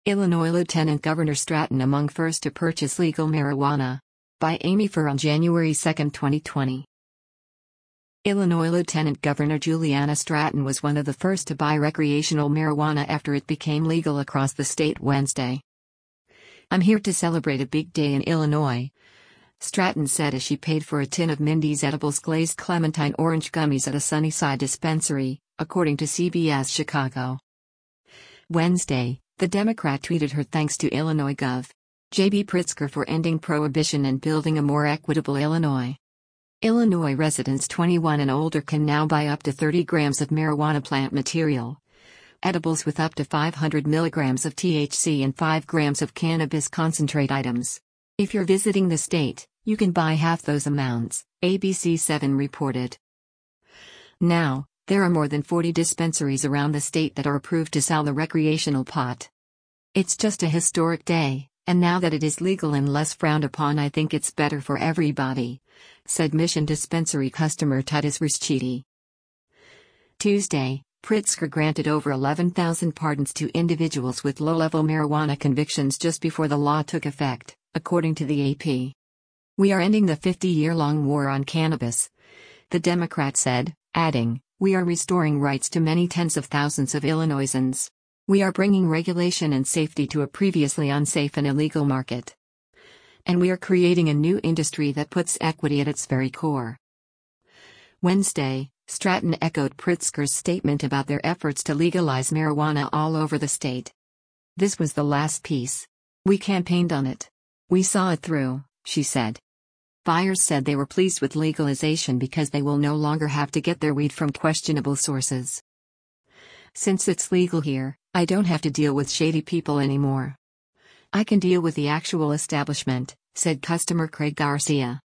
Illinois Lieutenant Governor Stratton among first to purchase legal marijuana. By Amy Furr on January 2, 2020. Illinois Lieutenant Governor Juliana Stratton was one of the first to buy recreational marijuana after it became legal across the state Wednesday. "I'm here to celebrate a big day in Illinois," Stratton said as she paid for a tin of Mindy's Edibles glazed clementine orange gummies at a Sunnyside dispensary, according to CBS Chicago. Wednesday, the Democrat tweeted her thanks to Illinois Gov. J.B. Pritzker for ending prohibition and building a more equitable Illinois. Illinois residents 21 and older can now buy up to 30 grams of marijuana plant material. Edibles with up to 500 milligrams of THC and 5 grams of cannabis concentrate items. If you're visiting the state, you can buy half those amounts, ABC7 reported. Now, there are more than 40 dispensaries around the state that are approved to sell the recreational pot. "It's just a historic day, and now that it is legal and less frowned upon, I think it's better for everybody," said Mission Dispensary customer Titus Rischiti. Tuesday, Pritzker granted over 11,000 pardons to individuals with low-level marijuana convictions just before the law took effect, according to the AP. "We are ending the 50-year-long war on cannabis," the Democrat said, adding, "We are restoring rights to many tens of thousands of Illinoisans. We are bringing regulation and safety to a previously unsafe and illegal market. And we are creating a new industry that puts equity at its very core." Wednesday, Stratton echoed Pritzker's statement about their efforts to legalize marijuana all over the state. "This was the last piece. We campaigned on it. We saw it through," she said. Buyers said they were pleased with legalization because they will no longer have to get their weed from questionable sources. "Since it's legal here, I don't have to deal with shady people anymore. I can deal with the actual establishment," said customer Craig Garcia.